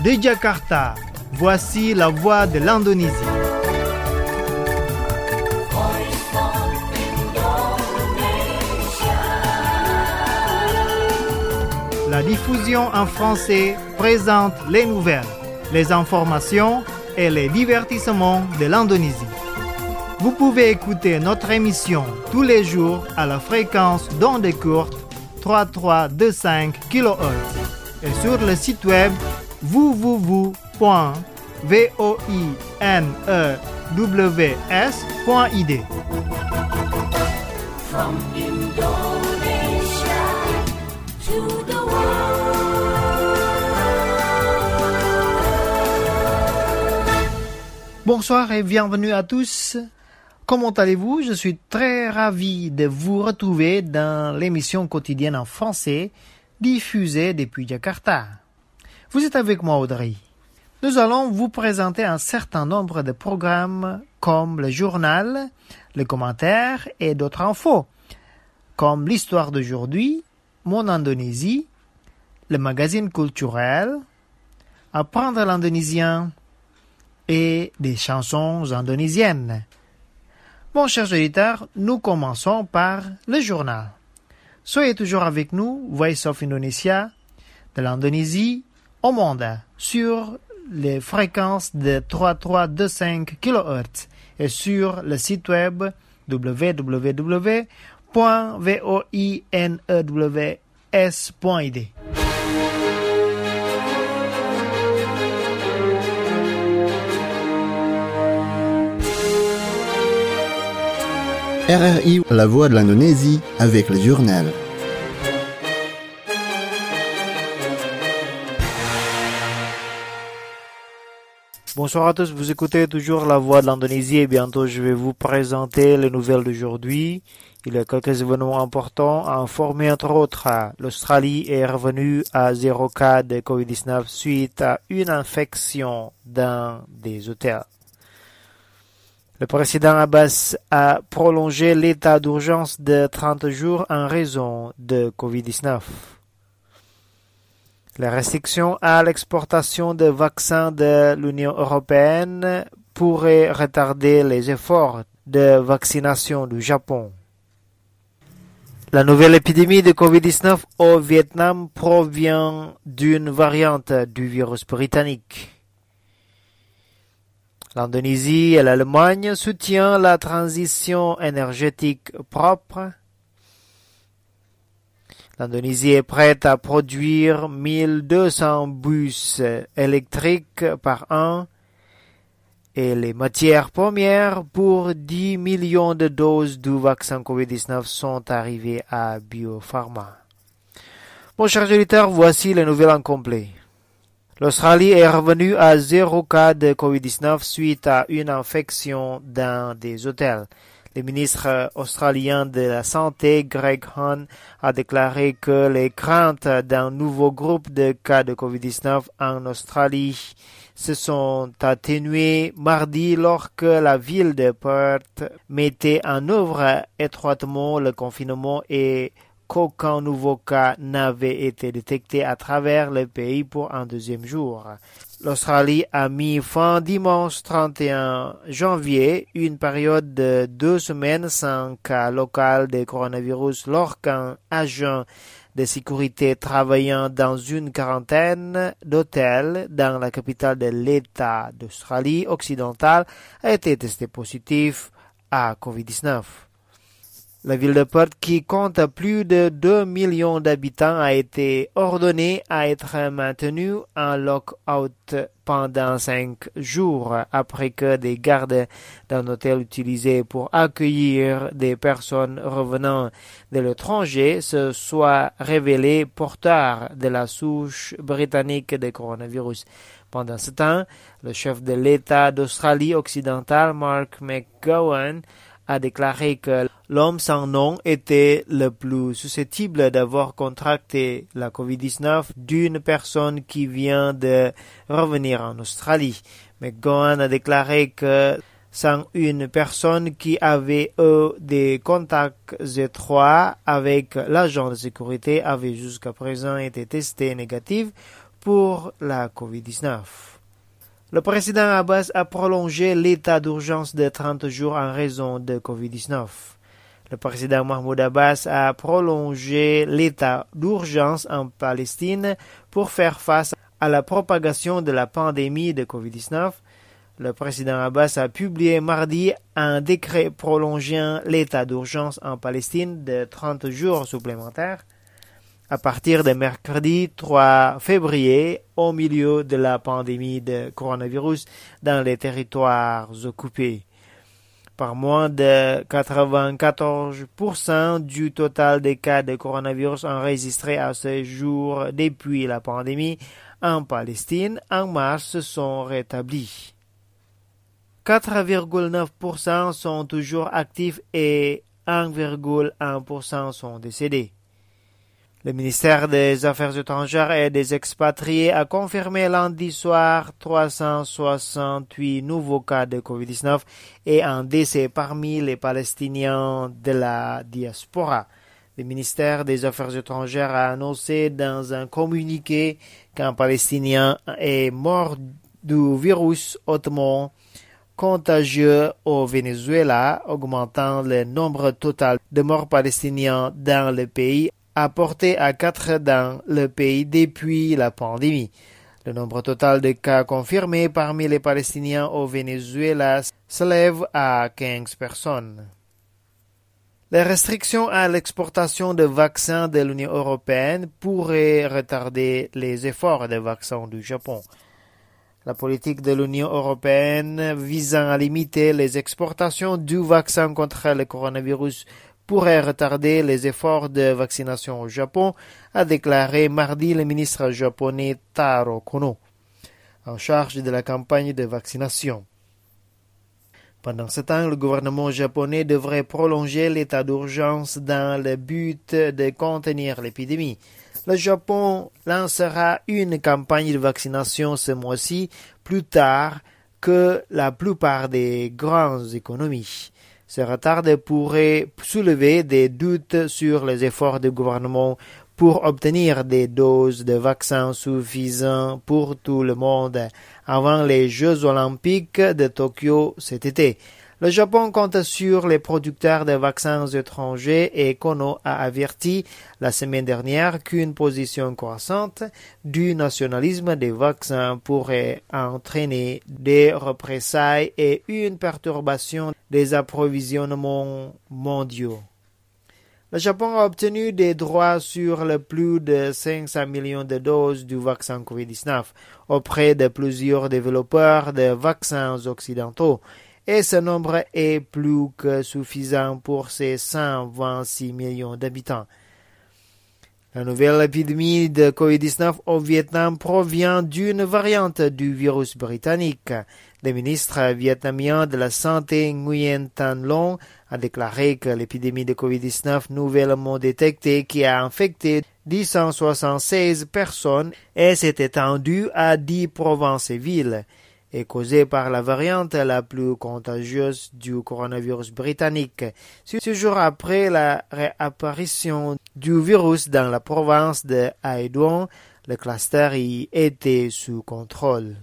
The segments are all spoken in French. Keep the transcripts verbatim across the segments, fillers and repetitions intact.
De Jakarta, voici la voix de l'Indonésie. La diffusion en français présente les nouvelles, les informations et les divertissements de l'Indonésie. Vous pouvez écouter notre émission tous les jours à la fréquence d'ondes courtes trente-trois vingt-cinq kilohertz et sur le site web w w w point voinews point i d. From Indonesia to the Bonsoir et bienvenue à tous. Comment allez-vous? Je suis très ravi de vous retrouver dans l'émission quotidienne en français diffusée depuis Jakarta. Vous êtes avec moi, Audrey. Nous allons vous présenter un certain nombre de programmes comme le journal, les commentaires et d'autres infos, comme l'histoire d'aujourd'hui, mon Indonésie, le magazine culturel, apprendre l'indonésien et des chansons indonésiennes. Mon cher auditeur, nous commençons par le journal. Soyez toujours avec nous, Voice of Indonesia, de l'Indonésie au monde, sur les fréquences de trente-trois vingt-cinq kilohertz et sur le site web w w w point voinews point i d. R R I, la voix de l'Indonésie, avec le journal. Bonsoir à tous, vous écoutez toujours la voix de l'Indonésie et bientôt je vais vous présenter les nouvelles d'aujourd'hui. Il y a quelques événements importants à informer, entre autres. L'Australie est revenue à zéro cas de covid dix-neuf suite à une infection dans des hôtels. Le président Abbas a prolongé l'état d'urgence de trente jours en raison de covid dix-neuf. Les restrictions à l'exportation de vaccins de l'Union européenne pourraient retarder les efforts de vaccination du Japon. La nouvelle épidémie de covid dix-neuf au Vietnam provient d'une variante du virus britannique. L'Indonésie et l'Allemagne soutiennent la transition énergétique propre. L'Indonésie est prête à produire mille deux cents bus électriques par an et les matières premières pour dix millions de doses du vaccin covid dix-neuf sont arrivées à Biopharma. Mon cher auditeur, voici les nouvelles en complet. L'Australie est revenue à zéro cas de covid dix-neuf suite à une infection dans des hôtels. Le ministre australien de la Santé, Greg Hunt, a déclaré que les craintes d'un nouveau groupe de cas de covid dix-neuf en Australie se sont atténuées mardi lorsque la ville de Perth mettait en œuvre étroitement le confinement et qu'aucun nouveau cas n'avait été détecté à travers le pays pour un deuxième jour. L'Australie a mis fin dimanche trente et un janvier, une période de deux semaines sans cas local de coronavirus lorsqu'un agent de sécurité travaillant dans une quarantaine d'hôtels dans la capitale de l'État d'Australie occidentale a été testé positif à covid dix-neuf. La ville de Perth, qui compte plus de deux millions d'habitants, a été ordonnée à être maintenue en lock-out pendant cinq jours après que des gardes d'un hôtel utilisé pour accueillir des personnes revenant de l'étranger se soient révélés porteurs de la souche britannique de coronavirus. Pendant ce temps, le chef de l'État d'Australie occidentale, Mark McGowan, a déclaré que l'homme sans nom était le plus susceptible d'avoir contracté la covid dix-neuf d'une personne qui vient de revenir en Australie. McGowan a déclaré que sans une personne qui avait eu des contacts étroits avec l'agent de sécurité avait jusqu'à présent été testé négatif pour la covid dix-neuf. Le président Abbas a prolongé l'état d'urgence de trente jours en raison de covid dix-neuf. Le président Mahmoud Abbas a prolongé l'état d'urgence en Palestine pour faire face à la propagation de la pandémie de covid dix-neuf. Le président Abbas a publié mardi un décret prolongeant l'état d'urgence en Palestine de trente jours supplémentaires à partir de mercredi trois février au milieu de la pandémie de coronavirus dans les territoires occupés. Par moins de quatre-vingt-quatorze pour cent du total des cas de coronavirus enregistrés à ce jour depuis la pandémie en Palestine en mars se sont rétablis. quatre virgule neuf pour cent sont toujours actifs et un virgule un pour cent sont décédés. Le ministère des Affaires étrangères et des expatriés a confirmé lundi soir trois cent soixante-huit nouveaux cas de covid dix-neuf et un décès parmi les Palestiniens de la diaspora. Le ministère des Affaires étrangères a annoncé dans un communiqué qu'un Palestinien est mort du virus hautement contagieux au Venezuela, augmentant le nombre total de morts palestiniens dans le pays a porté à quatre dans le pays depuis la pandémie. Le nombre total de cas confirmés parmi les Palestiniens au Venezuela s'élève à quinze personnes. Les restrictions à l'exportation de vaccins de l'Union européenne pourraient retarder les efforts de vaccins du Japon. La politique de l'Union européenne visant à limiter les exportations du vaccin contre le coronavirus pourrait retarder les efforts de vaccination au Japon, a déclaré mardi le ministre japonais Taro Kono, en charge de la campagne de vaccination. Pendant ce temps, le gouvernement japonais devrait prolonger l'état d'urgence dans le but de contenir l'épidémie. Le Japon lancera une campagne de vaccination ce mois-ci, plus tard que la plupart des grandes économies. Ce retard pourrait soulever des doutes sur les efforts du gouvernement pour obtenir des doses de vaccins suffisantes pour tout le monde avant les Jeux olympiques de Tokyo cet été. Le Japon compte sur les producteurs de vaccins étrangers et Kono a averti la semaine dernière qu'une position croissante du nationalisme des vaccins pourrait entraîner des représailles et une perturbation des approvisionnements mondiaux. Le Japon a obtenu des droits sur le plus de cinq cents millions de doses du vaccin covid dix-neuf auprès de plusieurs développeurs de vaccins occidentaux. Et ce nombre est plus que suffisant pour ses cent vingt-six millions d'habitants. La nouvelle épidémie de covid dix-neuf au Vietnam provient d'une variante du virus britannique. Le ministre vietnamien de la Santé Nguyen Thanh Long a déclaré que l'épidémie de covid dix-neuf nouvellement détectée qui a infecté deux cent soixante-seize personnes et s'est étendue à dix provinces et villes, est causée par la variante la plus contagieuse du coronavirus britannique. Six jours après la réapparition du virus dans la province de Hai Duong, le cluster y était sous contrôle.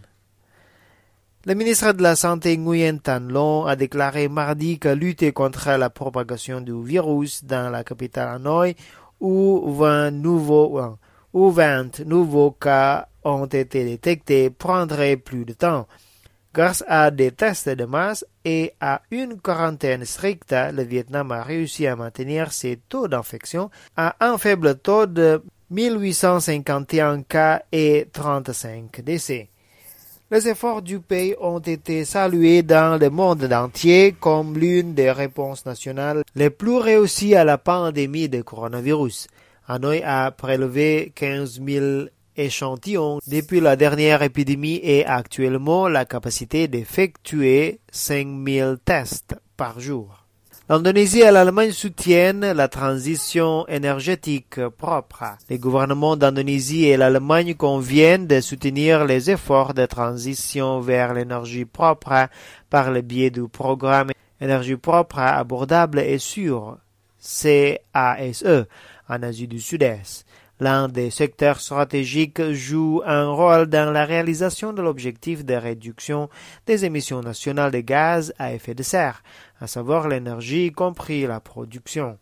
Le ministre de la Santé Nguyen Thanh Long a déclaré mardi que lutter contre la propagation du virus dans la capitale Hanoï, où vingt nouveaux, où vingt nouveaux cas ont été détectés, prendrait plus de temps. Grâce à des tests de masse et à une quarantaine stricte, le Vietnam a réussi à maintenir ses taux d'infection à un faible taux de mille huit cent cinquante et un cas et trente-cinq décès. Les efforts du pays ont été salués dans le monde entier comme l'une des réponses nationales les plus réussies à la pandémie de coronavirus. Hanoï a prélevé quinze mille échantillons depuis la dernière épidémie et a actuellement la capacité d'effectuer cinq mille tests par jour. L'Indonésie et l'Allemagne soutiennent la transition énergétique propre. Les gouvernements d'Indonésie et l'Allemagne conviennent de soutenir les efforts de transition vers l'énergie propre par le biais du programme Énergie propre, abordable et sûre, C A S E, en Asie du Sud-Est. L'un des secteurs stratégiques joue un rôle dans la réalisation de l'objectif de réduction des émissions nationales de gaz à effet de serre, à savoir l'énergie, y compris la production.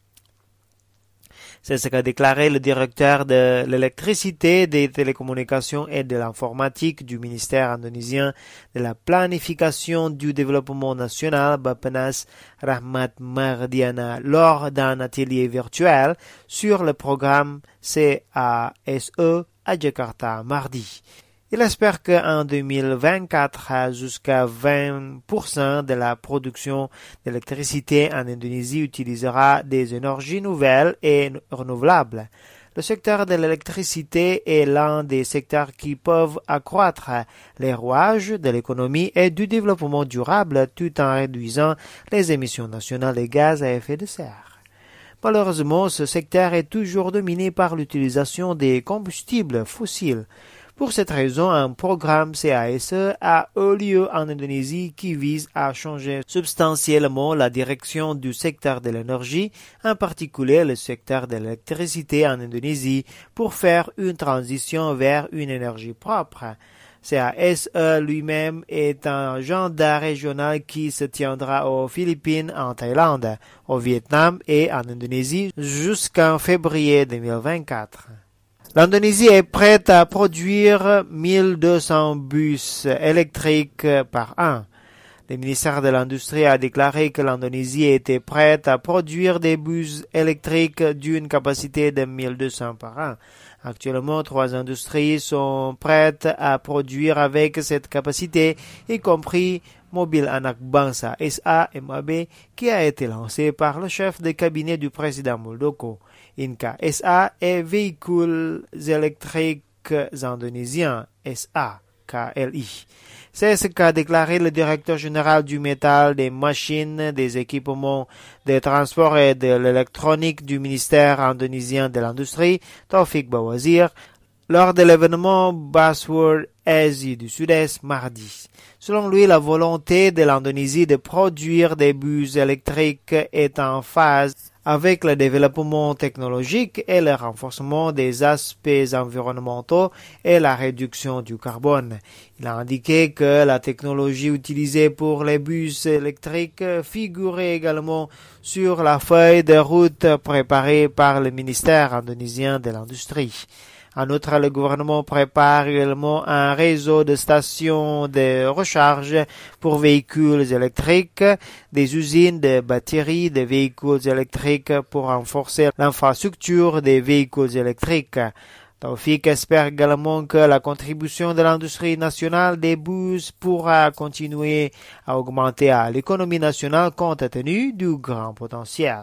C'est ce qu'a déclaré le directeur de l'électricité, des télécommunications et de l'informatique du ministère indonésien de la planification du développement national, Bappenas Rahmat Mardiana, lors d'un atelier virtuel sur le programme C A S E à Jakarta mardi. Il espère qu'en deux mille vingt-quatre, jusqu'à vingt pour cent de la production d'électricité en Indonésie utilisera des énergies nouvelles et renouvelables. Le secteur de l'électricité est l'un des secteurs qui peuvent accroître les rouages de l'économie et du développement durable tout en réduisant les émissions nationales de gaz à effet de serre. Malheureusement, ce secteur est toujours dominé par l'utilisation des combustibles fossiles. Pour cette raison, un programme C A S E a eu lieu en Indonésie qui vise à changer substantiellement la direction du secteur de l'énergie, en particulier le secteur de l'électricité en Indonésie, pour faire une transition vers une énergie propre. C A S E lui-même est un agenda régional qui se tiendra aux Philippines, en Thaïlande, au Vietnam et en Indonésie jusqu'en février deux mille vingt-quatre. L'Indonésie est prête à produire mille deux cents bus électriques par an. Le ministère de l'Industrie a déclaré que l'Indonésie était prête à produire des bus électriques d'une capacité de mille deux cents par an. Actuellement, trois industries sont prêtes à produire avec cette capacité, y compris Mobil Anak Bangsa S A M A B, qui a été lancé par le chef de cabinet du président Muldoko. Inka S A et Véhicules électriques indonésiens S A K L I. C'est ce qu'a déclaré le directeur général du métal, des machines, des équipements de transport et de l'électronique du ministère indonésien de l'Industrie, Taufik Bawazir, lors de l'événement Buzzword Asie du Sud-Est mardi. Selon lui, la volonté de l'Indonésie de produire des bus électriques est en phase avec le développement technologique et le renforcement des aspects environnementaux et la réduction du carbone. Il a indiqué que la technologie utilisée pour les bus électriques figurait également sur la feuille de route préparée par le ministère indonésien de l'Industrie. En outre, le gouvernement prépare également un réseau de stations de recharge pour véhicules électriques, des usines de batteries de véhicules électriques pour renforcer l'infrastructure des véhicules électriques. Taufik espère également que la contribution de l'industrie nationale des bus pourra continuer à augmenter à l'économie nationale compte tenu du grand potentiel.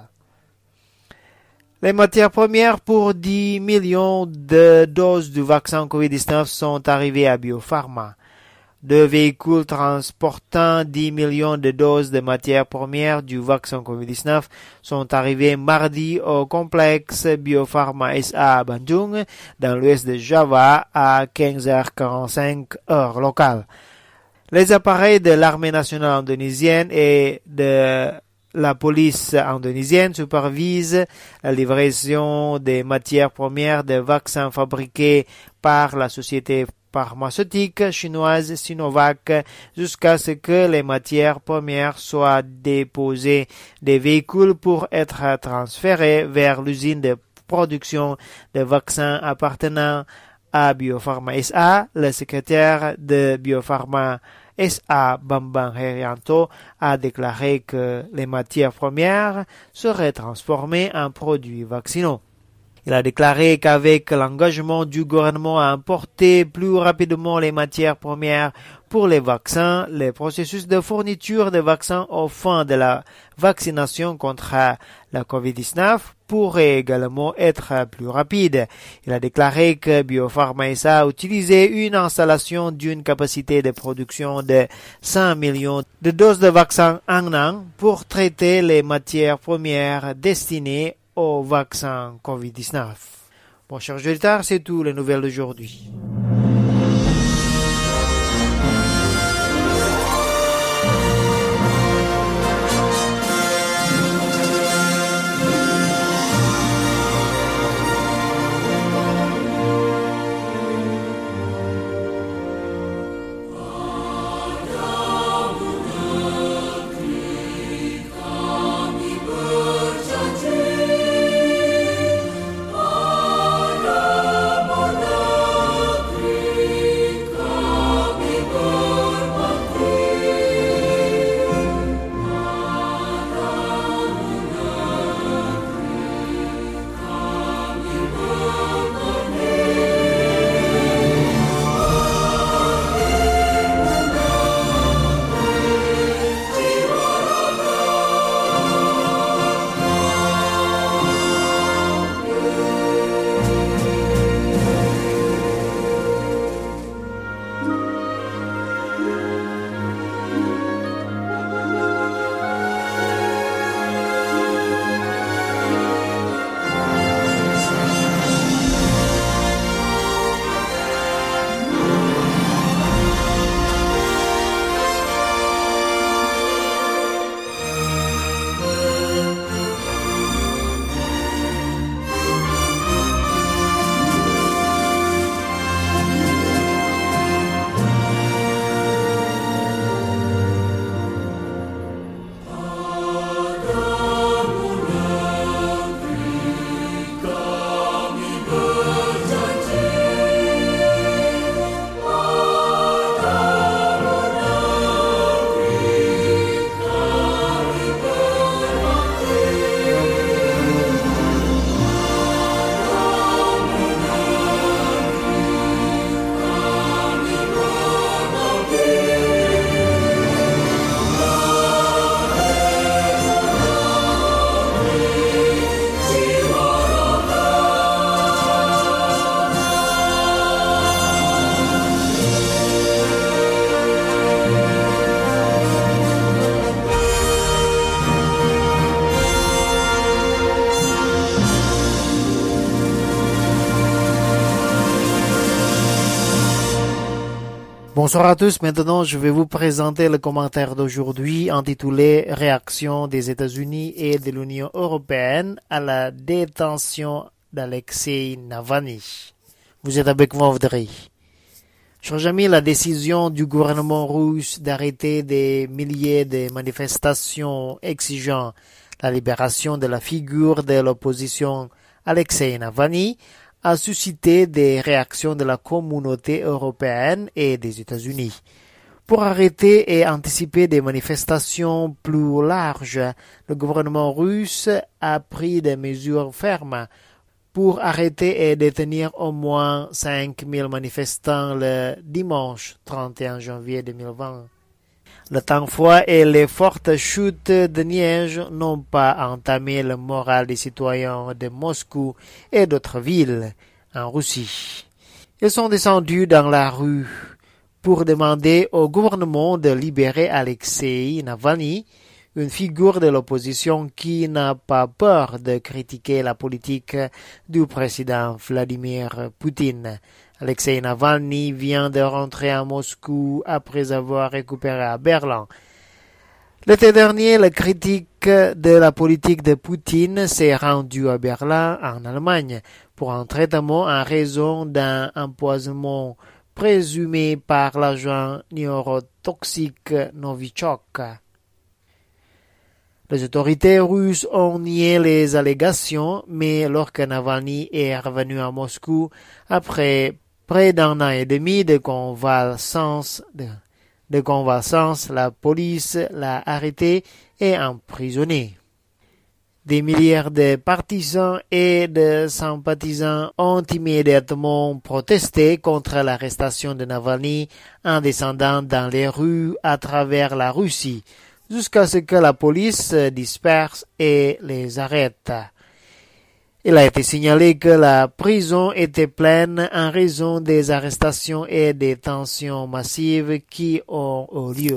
Les matières premières pour dix millions de doses du vaccin covid dix-neuf sont arrivées à Biopharma. Deux véhicules transportant dix millions de doses de matières premières du vaccin covid dix-neuf sont arrivés mardi au complexe Biopharma S A à Bandung, dans l'ouest de Java, à quinze heures quarante-cinq heure locale. Les appareils de l'armée nationale indonésienne et de la police indonésienne supervise la livraison des matières premières des vaccins fabriqués par la société pharmaceutique chinoise Sinovac jusqu'à ce que les matières premières soient déposées des véhicules pour être transférées vers l'usine de production de vaccins appartenant à Biopharma S A. Le secrétaire de Biopharma S A Bambang Herianto a déclaré que les matières premières seraient transformées en produits vaccinaux. Il a déclaré qu'avec l'engagement du gouvernement à importer plus rapidement les matières premières pour les vaccins, le processus de fourniture de vaccins aux fins de la vaccination contre la covid dix-neuf pourrait également être plus rapide. Il a déclaré que Biopharma S A a utilisé une installation d'une capacité de production de cinq millions de doses de vaccins en an pour traiter les matières premières destinées au vaccin covid dix-neuf. Bon, chers auditeurs, c'est tout les nouvelles d'aujourd'hui. Bonsoir à tous. Maintenant, je vais vous présenter le commentaire d'aujourd'hui intitulé « Réaction des États-Unis et de l'Union européenne à la détention d'Alexei Navalny ». Vous êtes avec moi, Audrey. Chers amis, la décision du gouvernement russe d'arrêter des milliers de manifestations exigeant la libération de la figure de l'opposition Alexei Navalny a suscité des réactions de la communauté européenne et des États-Unis. Pour arrêter et anticiper des manifestations plus larges, le gouvernement russe a pris des mesures fermes pour arrêter et détenir au moins cinq mille manifestants le dimanche trente et un janvier deux mille vingt. Le temps froid et les fortes chutes de neige n'ont pas entamé le moral des citoyens de Moscou et d'autres villes en Russie. Ils sont descendus dans la rue pour demander au gouvernement de libérer Alexei Navalny, une figure de l'opposition qui n'a pas peur de critiquer la politique du président Vladimir Poutine. Alexei Navalny vient de rentrer à Moscou après avoir récupéré à Berlin. L'été dernier, le critique de la politique de Poutine s'est rendu à Berlin, en Allemagne, pour un traitement en raison d'un empoisonnement présumé par l'agent neurotoxique Novichok. Les autorités russes ont nié les allégations, mais lorsque Navalny est revenu à Moscou après près d'un an et demi de convalescence, de, de convalescence, la police l'a arrêté et emprisonné. Des milliers de partisans et de sympathisants ont immédiatement protesté contre l'arrestation de Navalny en descendant dans les rues à travers la Russie, jusqu'à ce que la police disperse et les arrête. Il a été signalé que la prison était pleine en raison des arrestations et des tensions massives qui ont eu lieu.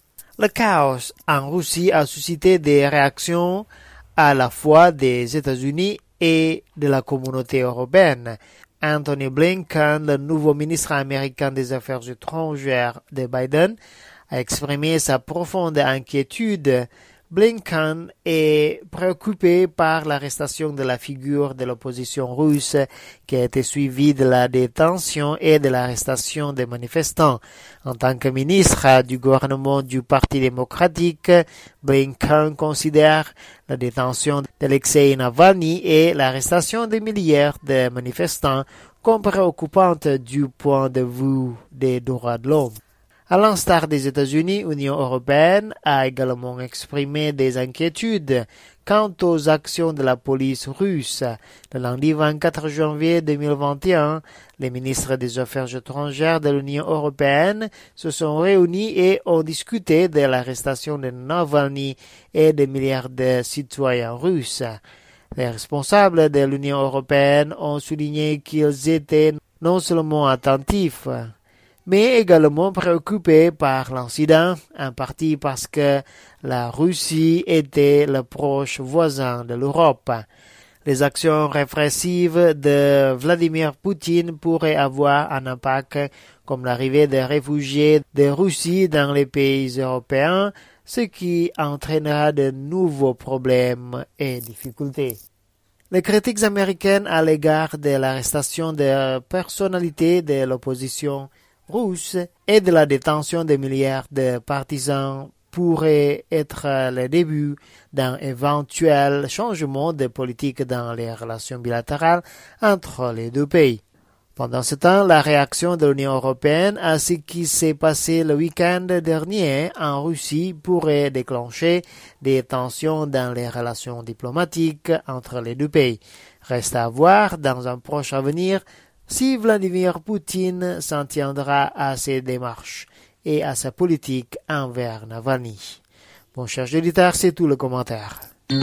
Le chaos en Russie a suscité des réactions à la fois des États-Unis et de la communauté européenne. Anthony Blinken, le nouveau ministre américain des Affaires étrangères de Biden, a exprimé sa profonde inquiétude. Blinken est préoccupé par l'arrestation de la figure de l'opposition russe qui a été suivie de la détention et de l'arrestation des manifestants. En tant que ministre du gouvernement du Parti démocratique, Blinken considère la détention d'Alexei Navalny et l'arrestation des milliers de manifestants comme préoccupantes du point de vue des droits de l'homme. À l'instar des États-Unis, l'Union européenne a également exprimé des inquiétudes quant aux actions de la police russe. Le lundi vingt-quatre janvier deux mille vingt et un, les ministres des Affaires étrangères de l'Union européenne se sont réunis et ont discuté de l'arrestation de Navalny et des milliers de citoyens russes. Les responsables de l'Union européenne ont souligné qu'ils étaient non seulement attentifs, mais également préoccupés par l'incident, en partie parce que la Russie était le proche voisin de l'Europe. Les actions répressives de Vladimir Poutine pourraient avoir un impact comme l'arrivée des réfugiés de Russie dans les pays européens, ce qui entraînera de nouveaux problèmes et difficultés. Les critiques américaines à l'égard de l'arrestation de personnalités de l'opposition russe et de la détention de milliers de partisans pourrait être le début d'un éventuel changement de politique dans les relations bilatérales entre les deux pays. Pendant ce temps, la réaction de l'Union européenne à ce qui s'est passé le week-end dernier en Russie pourrait déclencher des tensions dans les relations diplomatiques entre les deux pays. Reste à voir dans un proche avenir si Vladimir Poutine s'en tiendra à ses démarches et à sa politique envers Navalny. Bon, chers auditeurs, c'est tout le commentaire.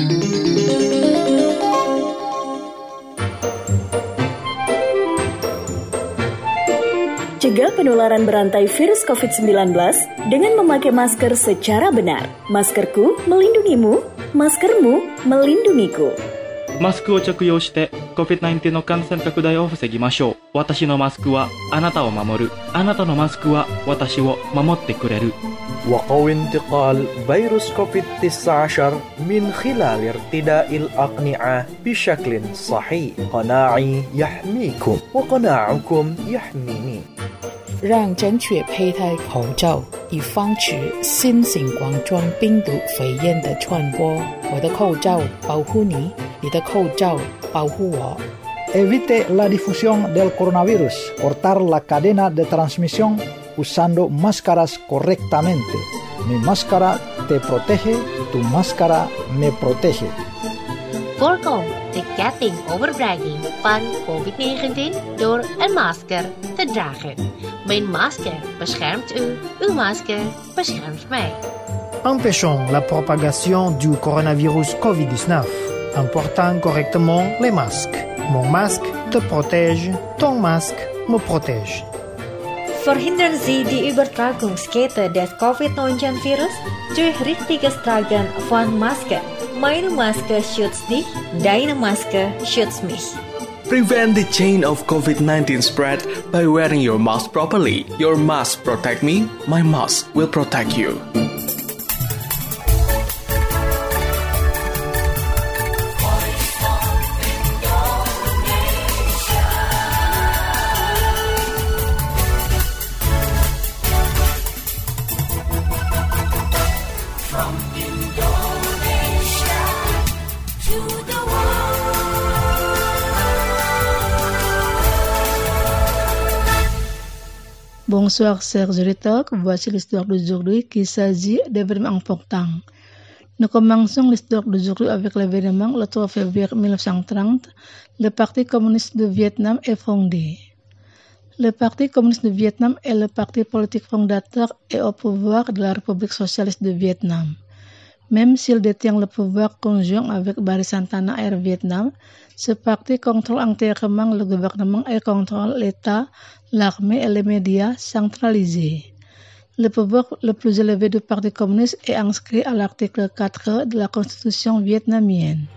Cegah penularan berantai virus covid sembilan belas dengan memakai masker secara benar. Maskerku melindungimu, maskermu melindungiku. マスクを着用して コビッドナインティーン の感染拡大を防ぎましょう。私のマスクはあなたを守る。あなたのマスクは私を守ってくれる。 وقوي انتقال فيروس كوفيد تسعة عشر من خلال ارتداء الأقنعة بشكل صحيح. قناعي يحميكم وقناعكم يحميني. 让正确佩戴口罩，以防止新型冠状病毒肺炎的传播。我的口罩保护你，你的口罩保护我。 Evite la difusión del coronavirus. Cortar la cadena de transmisión usando máscaras correctamente. Mi máscara te protege, tu máscara me protege. Voorkom de ketting overbrenging van covid negentien door een masker te dragen. Mijn masker beschermt u, uw masker beschermt mij. Empêchons la propagation du coronavirus covid dix-neuf en portant correctement les masques. Mon masque te protège, ton masque me protège. Verhindern Sie die Übertragungskette des covid neunzehn Virus durch richtiges Tragen von Maske. Meine Maske schützt dich, deine Maske schützt mich. Prevent the chain of covid nineteen spread by wearing your mask properly. Your mask protect me, my mask will protect you. Bonsoir chers auditeurs, voici l'histoire d'aujourd'hui qui s'agit d'événements importants. Nous commençons l'histoire d'aujourd'hui avec l'événement le trois février mille neuf cent trente, le Parti communiste de Vietnam est fondé. Le Parti communiste de Vietnam est le parti politique fondateur et au pouvoir de la République socialiste de Vietnam. Même s'il détient le pouvoir conjoint avec Barisan Tanah Air Vietnam, ce parti contrôle entièrement le gouvernement et contrôle l'État, l'armée et les médias centralisés. Le pouvoir le plus élevé du Parti communiste est inscrit à l'article quatre de la Constitution vietnamienne.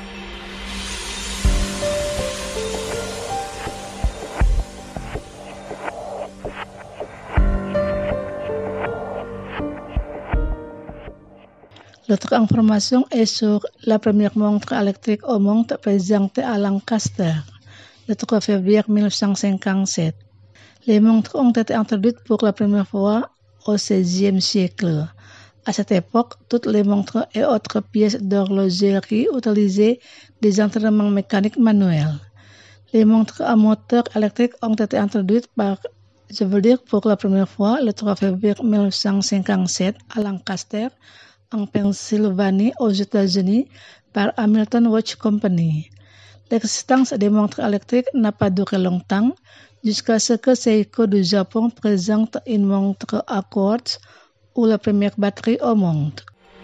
L'autre information est sur la première montre électrique au monde présentée à Lancaster, le trois février mille neuf cent cinquante-sept. Les montres ont été introduites pour la première fois au seizième siècle. À cette époque, toutes les montres et autres pièces d'horlogerie utilisaient des entraînements mécaniques manuels. Les montres à moteur électrique ont été introduites par, je veux dire, pour la première fois le trois février mille neuf cent cinquante-sept à Lancaster, en Pennsylvanie, aux États-Unis, par Hamilton Watch Company. L'existence des montres électriques n'a pas duré longtemps, jusqu'à ce que Seiko du Japon présente une montre à quartz ou la première batterie au monde.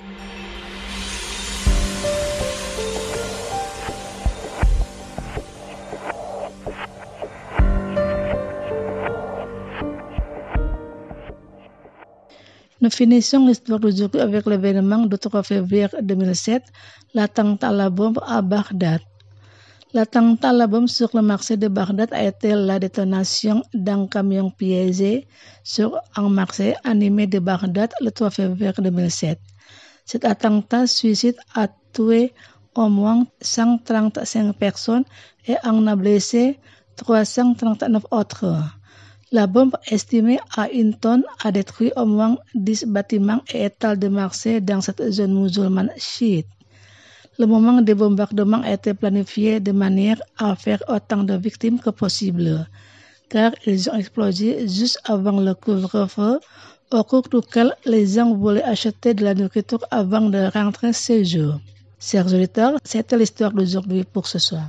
Nous finissons l'histoire d'aujourd'hui avec l'événement du trois février deux mille sept, l'attentat à la bombe à Bagdad. L'attentat à la bombe sur le marché de Bagdad a été la détonation d'un camion piégé sur un marché animé de Bagdad le trois février deux mille sept. Cet attentat suicide a tué au moins cent trente-cinq personnes et en a blessé trois cent trente-neuf autres. La bombe estimée à une tonne a détruit au moins dix bâtiments et étals de marché dans cette zone musulmane chiite. Le moment des bombardements a été planifié de manière à faire autant de victimes que possible, car ils ont explosé juste avant le couvre-feu, au cours duquel les gens voulaient acheter de la nourriture avant de rentrer chez eux. Chers auditeurs, c'était l'histoire d'aujourd'hui pour ce soir.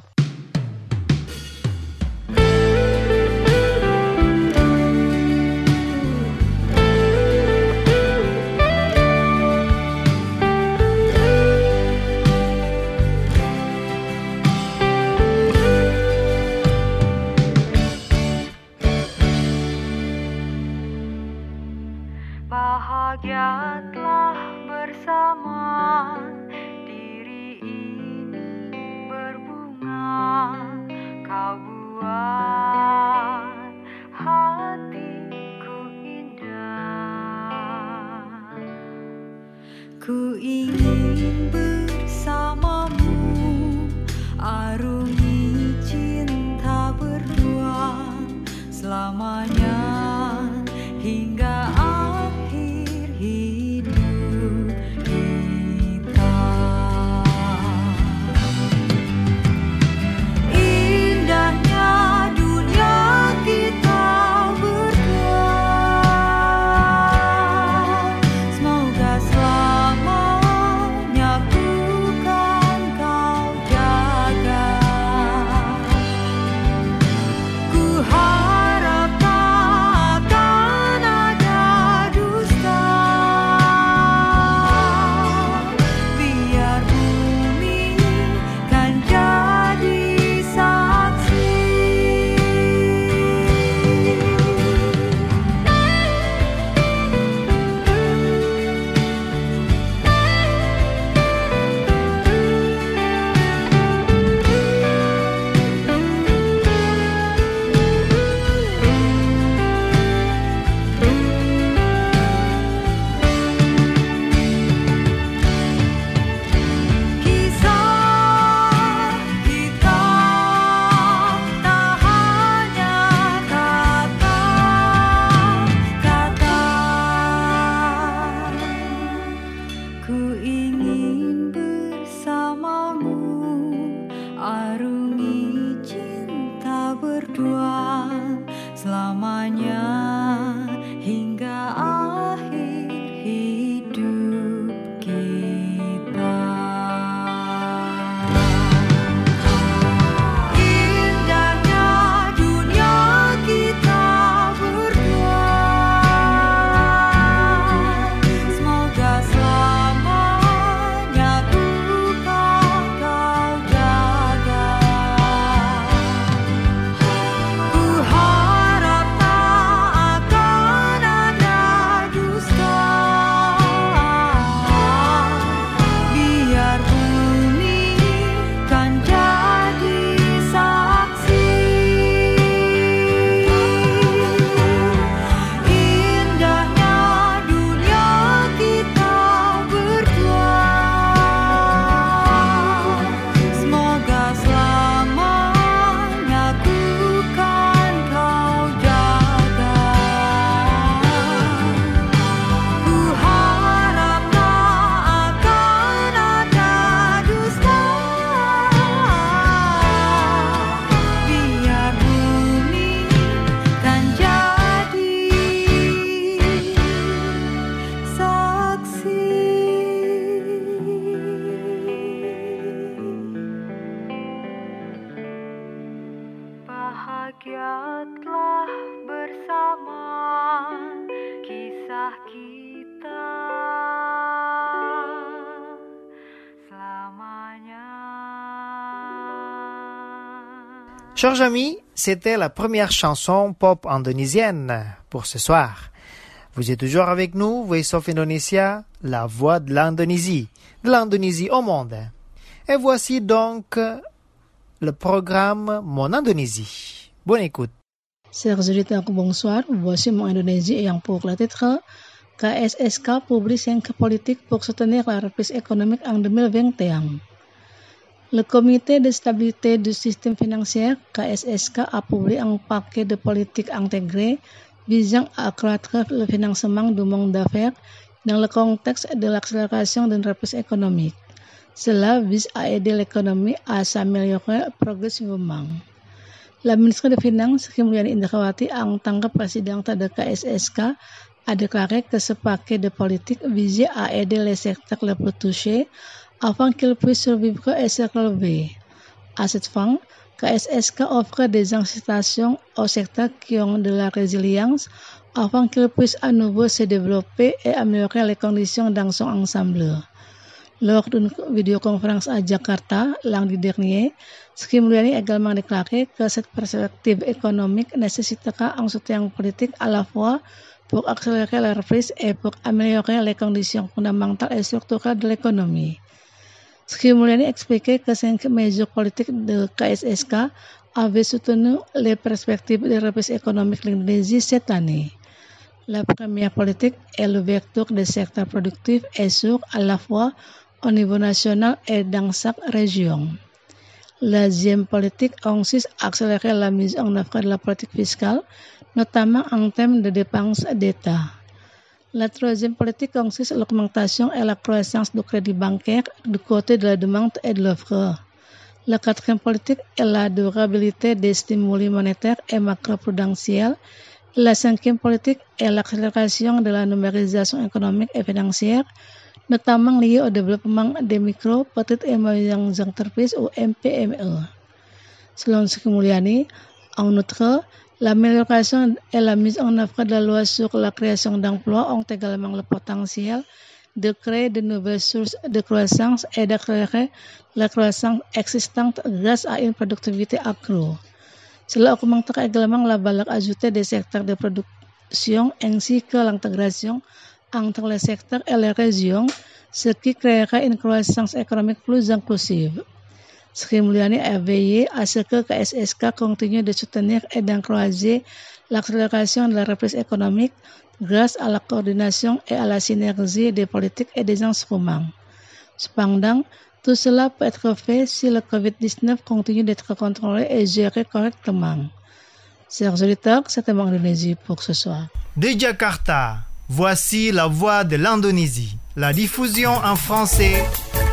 Bahagialah bersama diri ini berbuat Chers amis, c'était la première chanson pop indonésienne pour ce soir. Vous êtes toujours avec nous, Voice of Indonesia, la voix de l'Indonésie, de l'Indonésie au monde. Et voici donc le programme Mon Indonésie. Bonne écoute. Chers auditeurs, bonsoir. Voici Mon Indonésie ayant pour le titre K S S K publie cinq politiques pour soutenir la reprise économique en deux mille vingt et un. Le Comité de stabilité du système financier, K S S K, a publié un paquet de politiques intégrées visant à accroître le financement du monde d'affaires dans le contexte de l'accélération d'une reprise économique. Cela vise à aider l'économie à s'améliorer progressivement. La ministre des Finances, Sri Mulyani Indrawati, en tant que présidente de K S S K, a déclaré que ce paquet de politiques visait à aider les secteurs les plus touchés afin qu'ils puissent survivre et se relever. À cette fin, K S S K offre des incitations aux secteurs qui ont de la résilience afin qu'ils puissent à nouveau se développer et améliorer les conditions dans son ensemble. Lors d'une vidéoconférence à Jakarta lundi dernier, Sri Mulyani a également déclaré que cette perspective économique nécessitera un soutien politique à la fois pour accélérer la reprise et pour améliorer les conditions fondamentales et structurelles de l'économie. Sri Mulyani expliquait que cinq mesures politiques de K S S K avaient soutenu les perspectives de reprise économique de l'Indonésie cette année. La première politique est l'ouverture des secteurs productifs et sûrs à la fois au niveau national et dans chaque région. La deuxième politique consiste à accélérer la mise en œuvre de la politique fiscale, notamment en termes de dépenses d'État. La troisième politique consiste à l'augmentation et la croissance du crédit bancaire du côté de la demande et de l'offre. La quatrième politique est la durabilité des stimuli monétaires et macroprudentiels. La cinquième politique est l'accélération de la numérisation économique et financière, notamment liée au développement des micro, petites et moyennes entreprises ou M P M E. Selon Sri Mulyani, en outre, l'amélioration et la mise en œuvre de la loi sur la création d'emplois ont également le potentiel de créer de nouvelles sources de croissance et d'accélérer la croissance existante grâce à une productivité accrue. Cela augmentera également la valeur ajoutée des secteurs de production ainsi que l'intégration entre les secteurs et les régions, ce qui créera une croissance économique plus inclusive. Sri Mulyani a veillé à ce que K S S K continue de soutenir et d'encourager l'accélération de la reprise économique grâce à la coordination et à la synergie des politiques et des instruments. Cependant, tout cela peut être fait si le covid dix-neuf continue d'être contrôlé et géré correctement. Chers auditeurs, c'était Mon Indonésie pour ce soir. De Jakarta, voici la voix de l'Indonésie, la diffusion en français.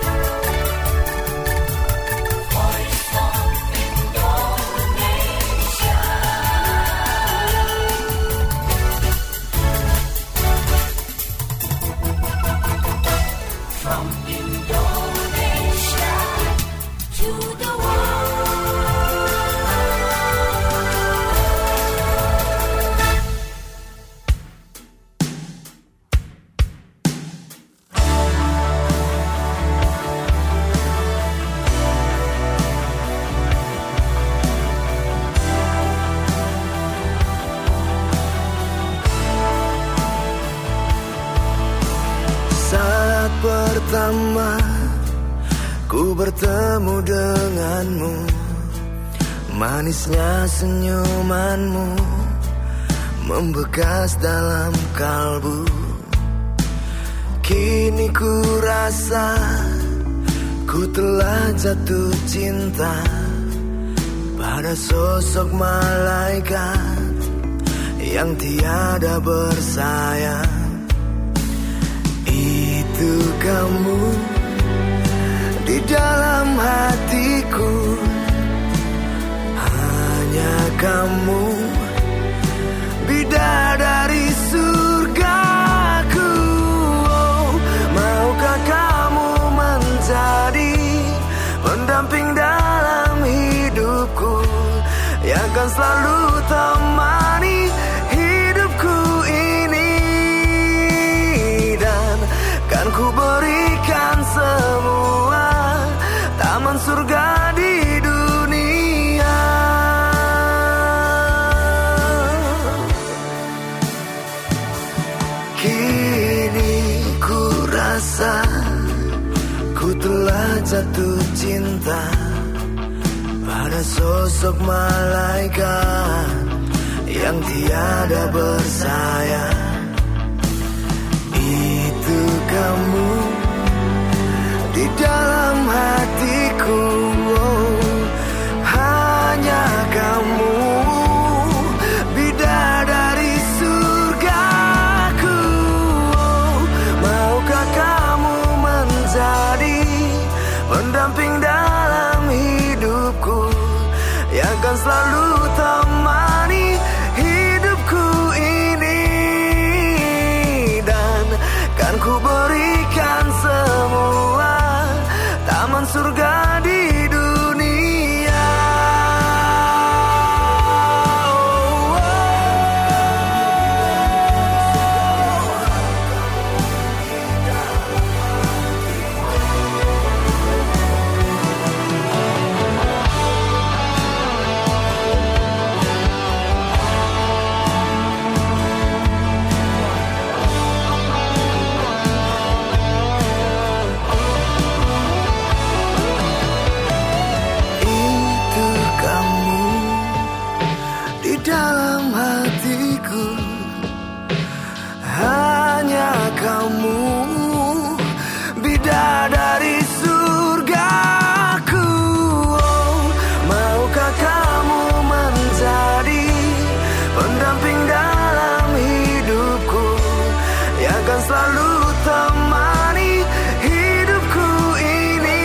Pertama ku bertemu denganmu, manisnya senyumanmu membekas dalam kalbu. Kini ku rasa ku telah jatuh cinta pada sosok malaikat yang tiada bersayang. Itu kamu di dalam hatiku, hanya kamu bidadari surgaku. Oh, maukah kamu menjadi pendamping dalam hidupku yang akan selalu temani hidupku ini, dan kan ku berikan semua taman surga di dunia. telah jatuh cinta pada sosok malaikat yang tiada bersayap. Itu kamu di dalam hatiku, oh, hanya kamu, bidadari surgaku. Oh, maukah kamu menjadi pendamping dalam hidupku yang akan selalu temani hidupku ini, dan kan ku berikan semua taman surga di dunia. Oh, oh. Dalam hatiku, hanya kamu, bidadari surgaku. Oh, maukah kamu menjadi pendamping dalam hidupku yang akan selalu temani hidupku ini,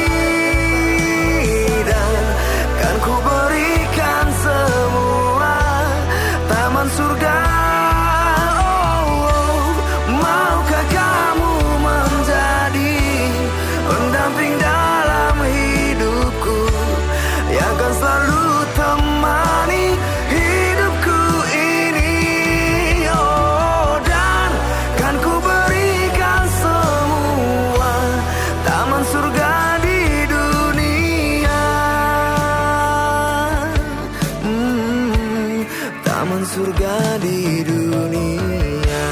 dan kan ku berikan semua taman surga. Oh, oh, maukah kamu menjadi pendamping dalam hidupku yang akan selalu temani hidupku ini, oh, dan kan ku berikan semua taman surga di dunia. Hmm, taman surga di dunia.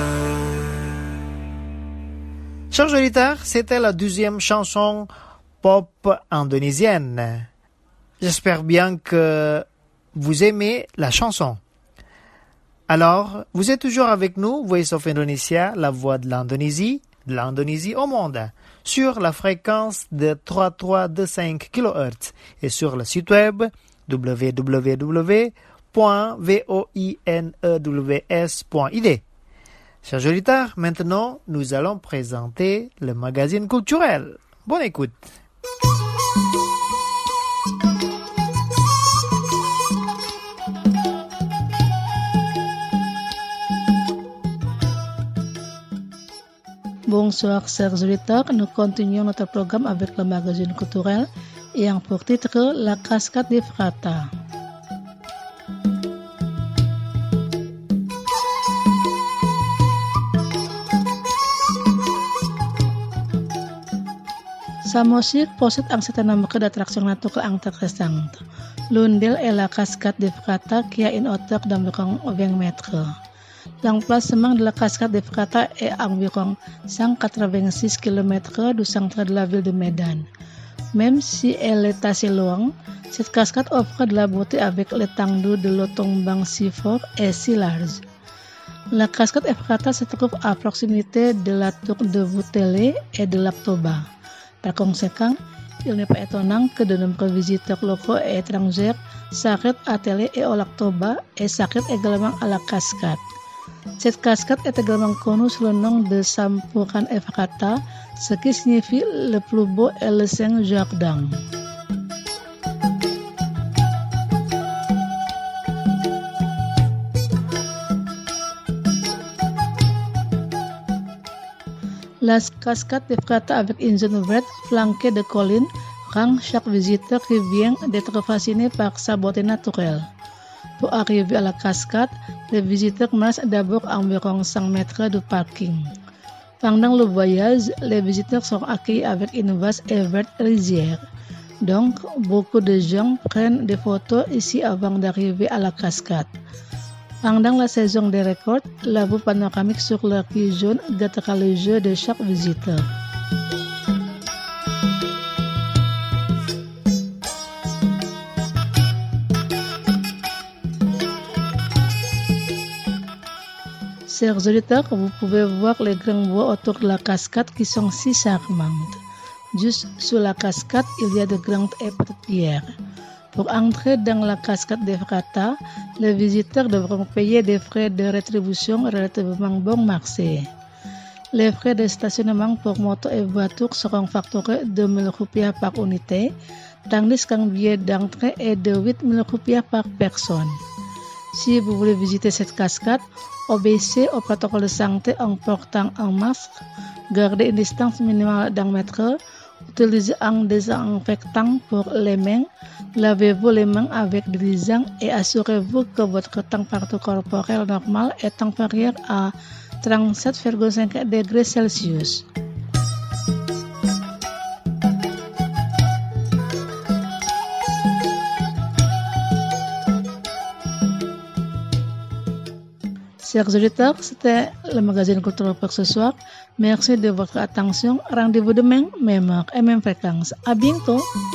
Chers auditeurs, c'était la deuxième chanson pop indonésienne. J'espère bien que vous aimez la chanson. Alors, vous êtes toujours avec nous, Voice of Indonesia, la voix de l'Indonésie, de l'Indonésie au monde, sur la fréquence de trois mille trois cent vingt-cinq kilohertz et sur le site web w w w point voinews point i d. Chers auditeurs, maintenant, nous allons présenter le magazine culturel. Bonne écoute. Bonsoir chers auditeurs, nous continuons notre programme avec le magazine culturel ayant pour titre La Cascade d'Efrata. Sa musique possède un certain nombre d'attractions naturelles intéressantes. L'une d'elles est la cascade d'Efrata qui a une hauteur d'environ vingt mètres. L'emplacement de la cascade d'Efrata est à environ cent quatre-vingt-six kilomètres du centre de la ville de Medan. Même si elle est assez loin, cette cascade offre de la beauté avec l'étendue de l'eau tombant si fort et si large. La cascade Efrata se trouve à proximité de la tour de Vutele et de l'Aktoba. Par conséquent, il n'est pas étonnant que de nombreux visiteurs locaux et étrangers s'arrêtent à Tele et au Laktoba et s'arrêtent également à la cascade. Cette cascade est également connue sous le nom de Sampuran Efrata, ce qui signifie le plus beau et le saint jardin. La cascade d'Efrata avec une zone verte flanquée de collines rend chaque visiteur qui vient d'être fasciné par sa beauté naturelle. Pour arriver à la cascade, les visiteurs marchent d'abord environ cent mètres de parking. Pendant le voyage, les visiteurs sont accueillis avec une vaste et verte rizière. Donc, beaucoup de gens prennent des photos ici avant d'arriver à la cascade. Pendant la saison des récoltes, la vue panoramique sur le quai jaune gâtera le jeu de chaque visiteur. Chers auditeurs, vous pouvez voir les grands bois autour de la cascade qui sont si charmantes. Juste sous la cascade, il y a de grandes et petites pierres. Pour entrer dans la cascade d'Efrata, les visiteurs devront payer des frais de rétribution relativement bon marché. Les frais de stationnement pour moto et voiture seront facturés deux mille rupiah par unité, tandis qu'un billet d'entrée est de huit mille rupiah par personne. Si vous voulez visiter cette cascade, obéissez au protocole de santé en portant un masque, gardez une distance minimale d'un mètre, utilisez un désinfectant pour les mains, lavez-vous les mains avec du lisan et assurez-vous que votre température corporelle normale est inférieure à trente-sept virgule cinq degrés Celsius. Chers auditeurs, c'était le magazine culturel pour ce soir. Merci de votre attention. Rendez-vous demain, même heure et même fréquence. À bientôt.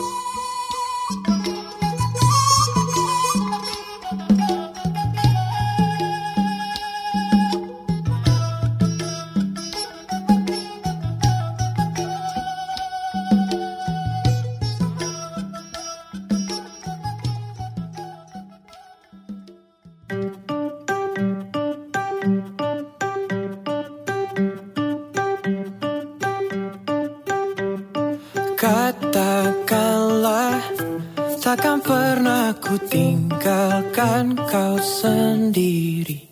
Katakanlah takkan pernah ku tinggalkan kau sendiri.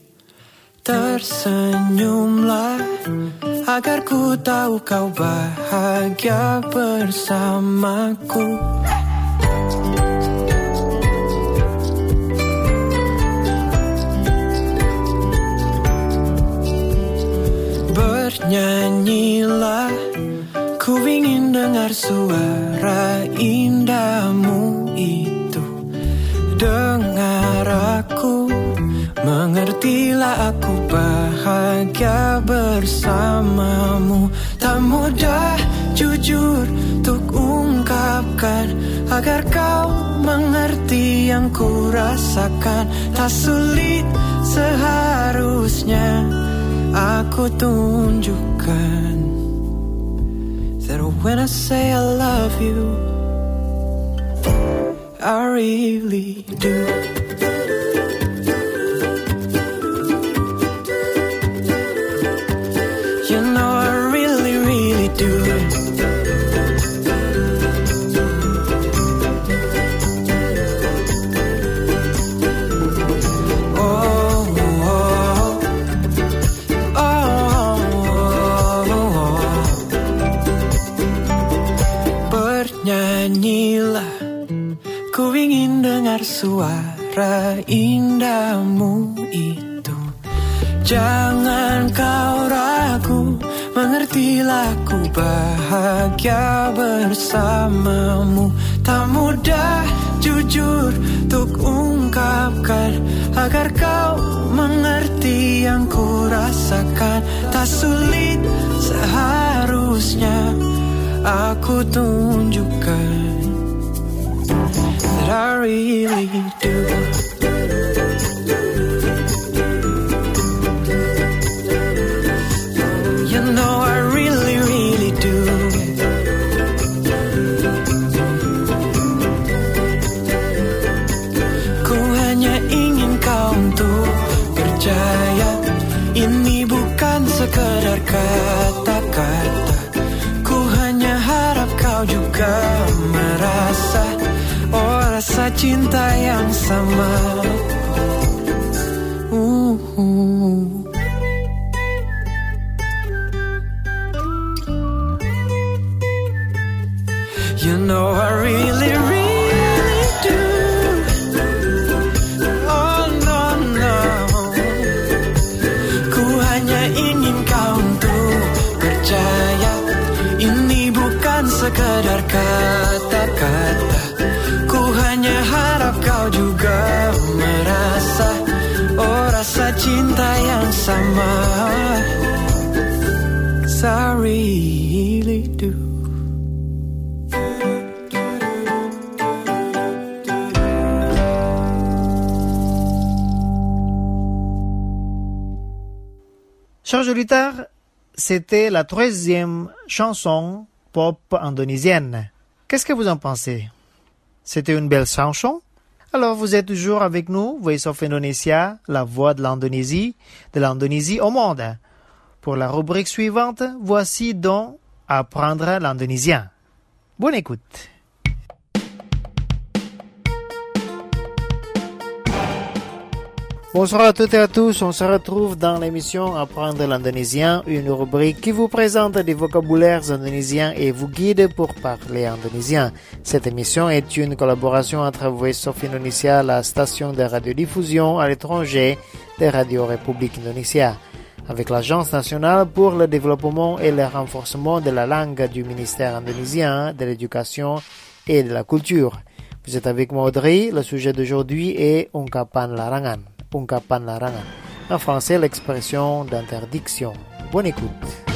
Tersenyumlah agar ku tahu kau bahagia bersamaku. Bernyanyilah, ku ingin dengar suara indahmu itu. Dengar aku, mengertilah aku bahagia bersamamu. Tak mudah jujur untuk ungkapkan, agar kau mengerti yang ku rasakan. Tak sulit seharusnya aku tunjukkan that when I say I love you, I really do. You know I really, really do. Nyanyilah, ku ingin dengar suara indahmu itu. Jangan kau ragu, mengertilah ku bahagia bersamamu. Tak mudah jujur untuk ungkapkan, agar kau mengerti yang ku rasakan. Tak sulit seharusnya aku tunjukkan that I really do. You know I really, really do. Ku hanya ingin kau untuk percaya, ini bukan sekedar kata-kata. Kau juga merasa, oh rasa cinta yang sama. uh, uh. You know I really, really do. Oh no, no. Ku hanya ingin kau untuk percaya, ini bukan sekedar kata-kata. Ku hanya harap kau juga merasa, oh rasa cinta yang sama. I really do. Chers auditeurs, c'était la troisième chanson pop indonésienne. Qu'est-ce que vous en pensez? C'était une belle chanson? Alors vous êtes toujours avec nous, Voice of Indonesia, la voix de l'Indonésie, de l'Indonésie au monde. Pour la rubrique suivante, voici donc apprendre l'indonésien. Bonne écoute. Bonsoir à toutes et à tous, on se retrouve dans l'émission Apprendre l'indonésien, une rubrique qui vous présente des vocabulaires indonésiens et vous guide pour parler indonésien. Cette émission est une collaboration entre Voice of Indonesia, la station de radiodiffusion à l'étranger de Radio République Indonésia, avec l'Agence nationale pour le développement et le renforcement de la langue du ministère indonésien de l'éducation et de la culture. Vous êtes avec moi Audrey, le sujet d'aujourd'hui est ungkapan larangan. Ungkapan larangan. En français, l'expression d'interdiction. Bonne écoute.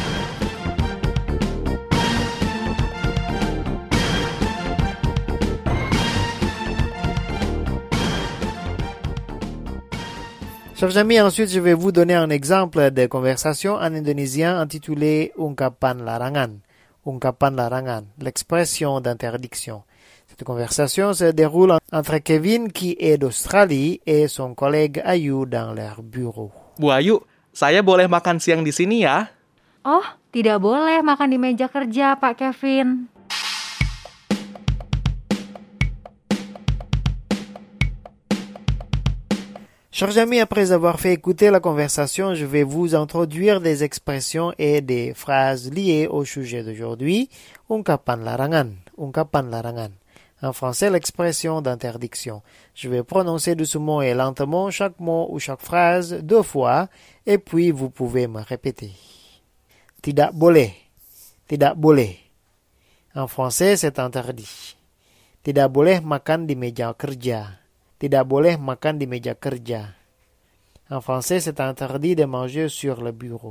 Chers amis, ensuite je vais vous donner un exemple de conversation en indonésien intitulé ungkapan larangan. Ungkapan larangan, l'expression d'interdiction. Cette conversation se déroule entre Kevin qui est d'Australie et son collègue Ayu dans leur bureau. Bu Ayu, saya boleh makan siang di sini ya? Oh, tidak boleh makan di meja kerja, Pak Kevin. Chers amis, après avoir fait écouter la conversation, je vais vous introduire des expressions et des phrases liées au sujet d'aujourd'hui. Ungkapan larangan, ungkapan larangan. En français, l'expression d'interdiction. Je vais prononcer doucement et lentement chaque mot ou chaque phrase deux fois, et puis vous pouvez me répéter. Tidak boleh, tidak boleh. En français, c'est interdit. Tidak boleh makan di meja kerja. Tidak boleh makan di meja kerja. En français, c'est interdit de manger sur le bureau.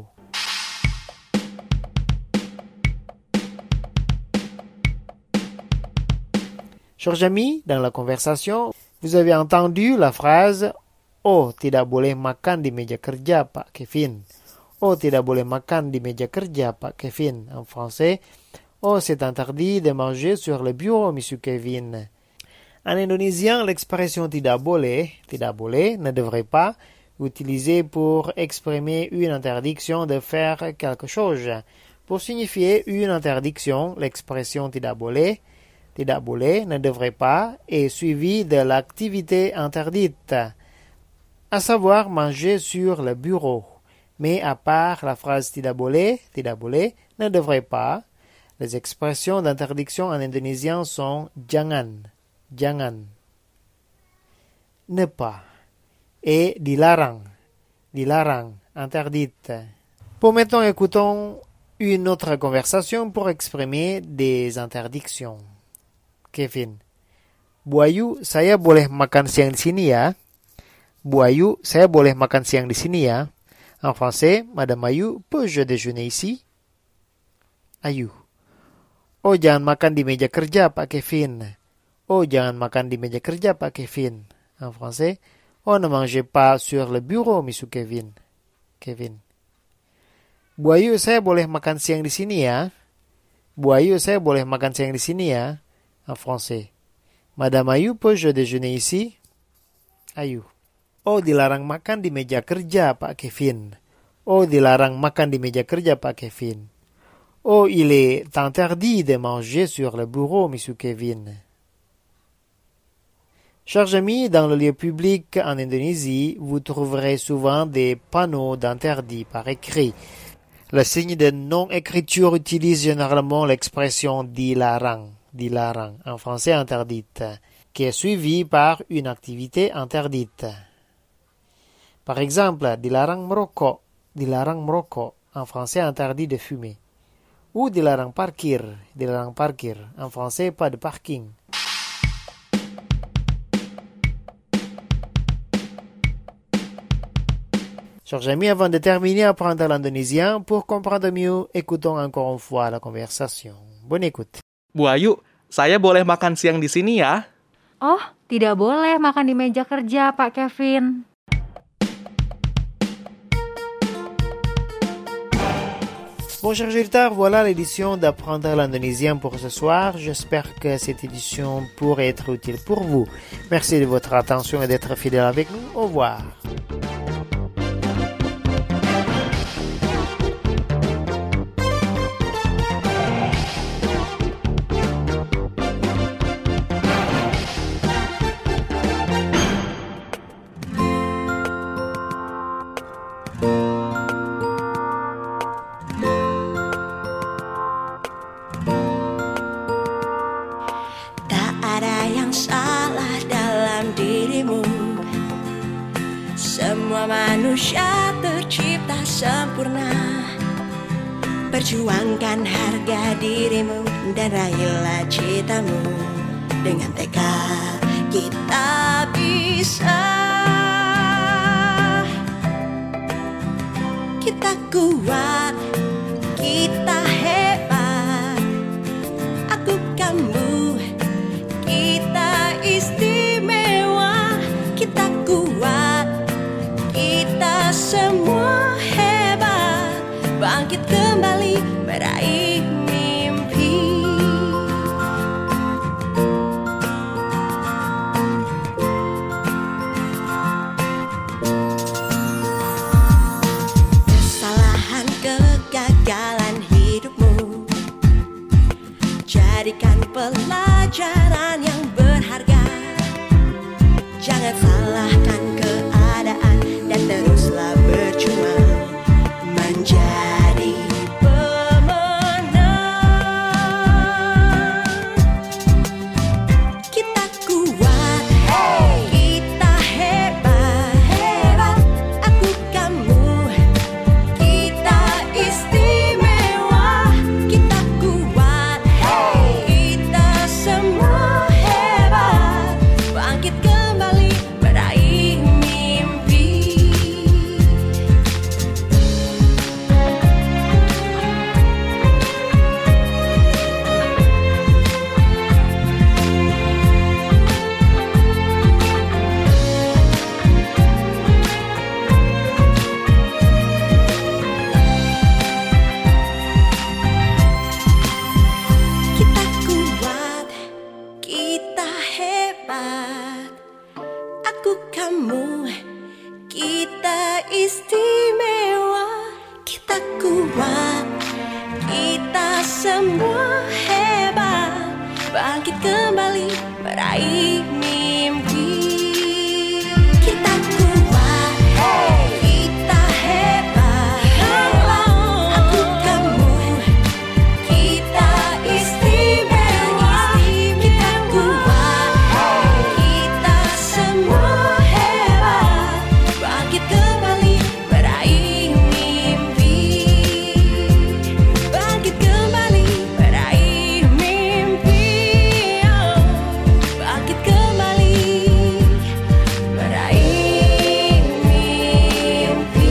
Chers amis, dans la conversation, vous avez entendu la phrase « Oh, tidak boleh makan di meja kerja, Pak Kevin ». « Oh, tidak boleh makan di meja kerja, Pak Kevin ». En français, « Oh, c'est interdit de manger sur le bureau, Monsieur Kevin ». En indonésien, l'expression tidak boleh, tidak boleh, ne devrait pas, utilisée pour exprimer une interdiction de faire quelque chose. Pour signifier une interdiction, l'expression tidak boleh, tidak boleh, ne devrait pas, est suivie de l'activité interdite, à savoir manger sur le bureau. Mais à part la phrase tidak boleh, tidak boleh, ne devrait pas, les expressions d'interdiction en indonésien sont jangan, jangan, ne pas, et dilarang, dilarang, interdite. Pour maintenant, écoutons une autre conversation pour exprimer des interdictions. Kevin, Bu Ayu, saya boleh makan siang di sini ya? Bu Ayu, saya boleh makan siang di sini ya? En français, Madame Ayu, peux-je déjeuner ici? Ayu, oh jangan makan di meja kerja, Pak Kevin. Oh jangan makan di meja kerja, Pak Kevin. En français, oh ne mangez pas sur le bureau, Monsieur Kevin. Kevin, Bu Ayu, saya boleh makan siang di sini ya? Bu Ayu, saya boleh makan siang di sini ya? En français, Madame Ayu, peux-je déjeuner ici? Ayu, oh dilarang makan di meja kerja, Pak Kevin. Oh dilarang makan di meja kerja, Pak Kevin. Oh, il est interdit de manger sur le bureau, Monsieur Kevin. Chers amis, dans le lieu public en Indonésie, vous trouverez souvent des panneaux d'interdit par écrit. Le signe de non-écriture utilise généralement l'expression dilarang. Dilarang, en français interdite, qui est suivi par une activité interdite. Par exemple, dilarang merokok, dilarang merokok, en français interdit de fumer. Ou dilarang parkir, dilarang parkir, en français pas de parking. Chers amis, avant de terminer à apprendre l'indonésien, pour comprendre mieux, écoutons encore une fois la conversation. Bonne écoute. Bu Ayu, saya boleh makan siang di sini ya? Oh, tidak boleh makan di meja kerja, Pak Kevin. Bon, chers auditeurs, voilà l'édition d'Apprendre l'indonésien pour ce soir. J'espère que cette édition pourrait être utile pour vous. Merci de votre attention et d'être fidèle avec nous. Au revoir. Manusia tercipta sempurna. Perjuangkan harga dirimu dan raihlah citamu. Dengan tekad kita bisa. Kita kuat, kita hebat. Aku, kamu, kita istimewa. Kita kuat, kita semua hebat, bangkit kembali meraih mimpi. Kesalahan, kegagalan hidupmu, jadikan pelajaran yang berharga. Jangan salahkan keadaan dan teruslah berjuang menjadi pemenang. Kita kuat, kita hebat, hebat. Aku, kamu, kita istimewa. Kita kuat, kita semua hebat, bangkit kembali meraih mimpi. Kita kuat, kita hebat. Aku, kamu, kita istimewa. Kita kuat, kita semua hebat, bangkit kembali meraih mimpi. Kita kuat, kita hebat. Aku, kamu, kita istimewa. Kita kuat, kita semua hebat, bangkit kembali meraih mimpi. Bangkit kembali meraih mimpi. Oh, bangkit kembali meraih mimpi.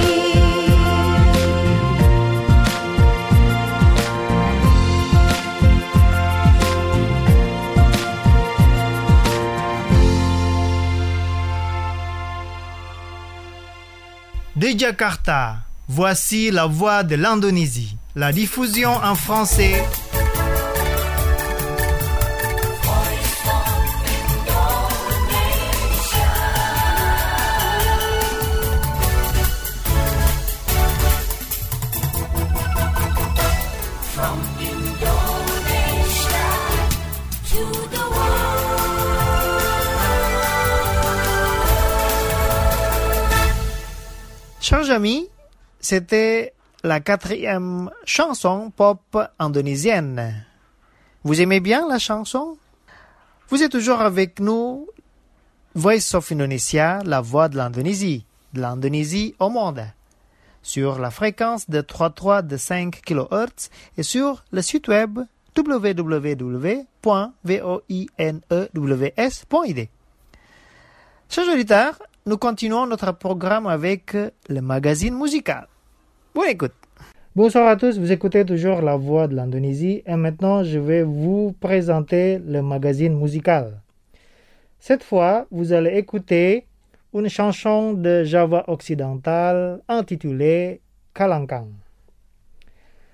De Jakarta, voici la voix de l'Indonésie. La diffusion en français. From Indonesia to the Chers amis, c'était la quatrième chanson pop indonésienne. Vous aimez bien la chanson? Vous êtes toujours avec nous, Voice of Indonesia, la voix de l'Indonésie, de l'Indonésie au monde, sur la fréquence de trente-trois virgule cinq kilohertz et sur le site web w w w point voinews point i d. Chers auditeurs, nous continuons notre programme avec le magazine musical. Bonne écoute. Bonsoir à tous, vous écoutez toujours La Voix de l'Indonésie et maintenant je vais vous présenter le magazine musical. Cette fois, vous allez écouter une chanson de Java occidental intitulée Kalangkang.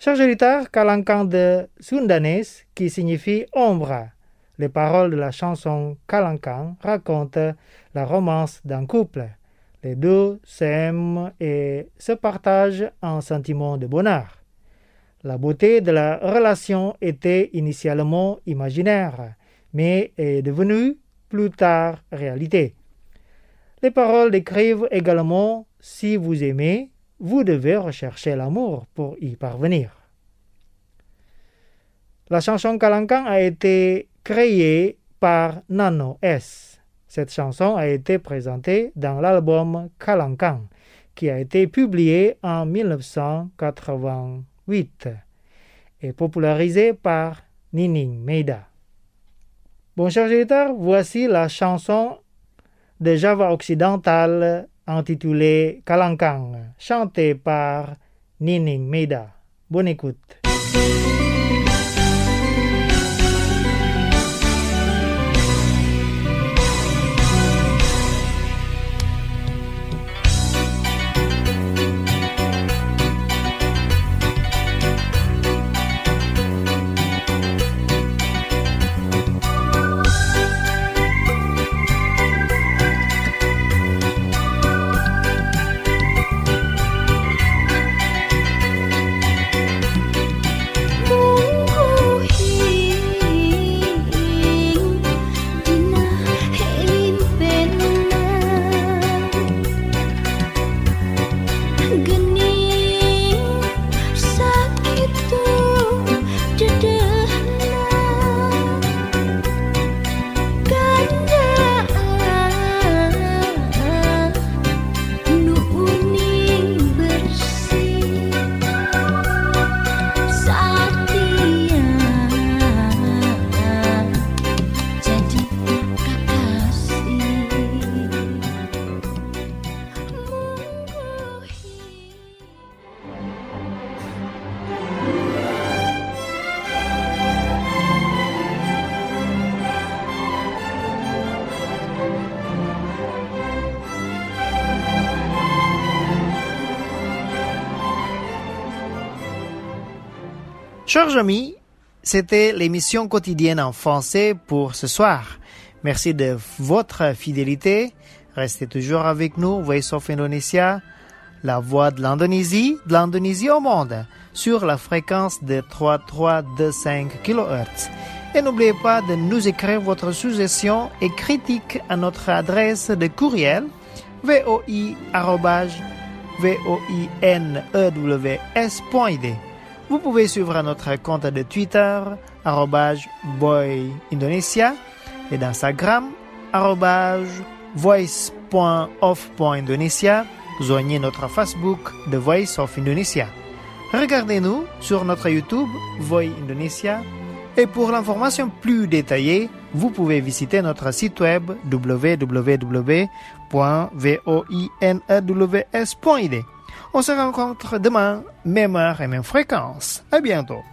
Chers auditeurs, Kalangkang de Sundanese, qui signifie ombre. Les paroles de la chanson Kalangkang racontent la romance d'un couple. Les deux s'aiment et se partagent un sentiment de bonheur. La beauté de la relation était initialement imaginaire, mais est devenue plus tard réalité. Les paroles décrivent également « Si vous aimez, vous devez rechercher l'amour pour y parvenir ». La chanson Kalangkang a été créée par Nano S. Cette chanson a été présentée dans l'album Kalangkang, qui a été publié en dix-neuf cent quatre-vingt-huit et popularisé par Nining Meida. Bon, chers auditeurs, voici la chanson de Java occidental intitulée Kalangkang, chantée par Nining Meida. Bonne écoute. Chers amis, c'était l'émission quotidienne en français pour ce soir. Merci de votre fidélité. Restez toujours avec nous, Voice of Indonesia, la voix de l'Indonésie, de l'Indonésie au monde, sur la fréquence de trois mille trois cent vingt-cinq kilohertz. Et n'oubliez pas de nous écrire votre suggestion et critique à notre adresse de courriel voi arobase voinews point d. Vous pouvez suivre notre compte de Twitter, arobase voindonesia, et d'Instagram, arobase voice.of.indonesia. Joignez notre Facebook, The Voice of Indonesia. Regardez-nous sur notre YouTube, Voi Indonesia. Et pour l'information plus détaillée, vous pouvez visiter notre site web w w w point voinews point d. On se rencontre demain, même heure et même fréquence. À bientôt.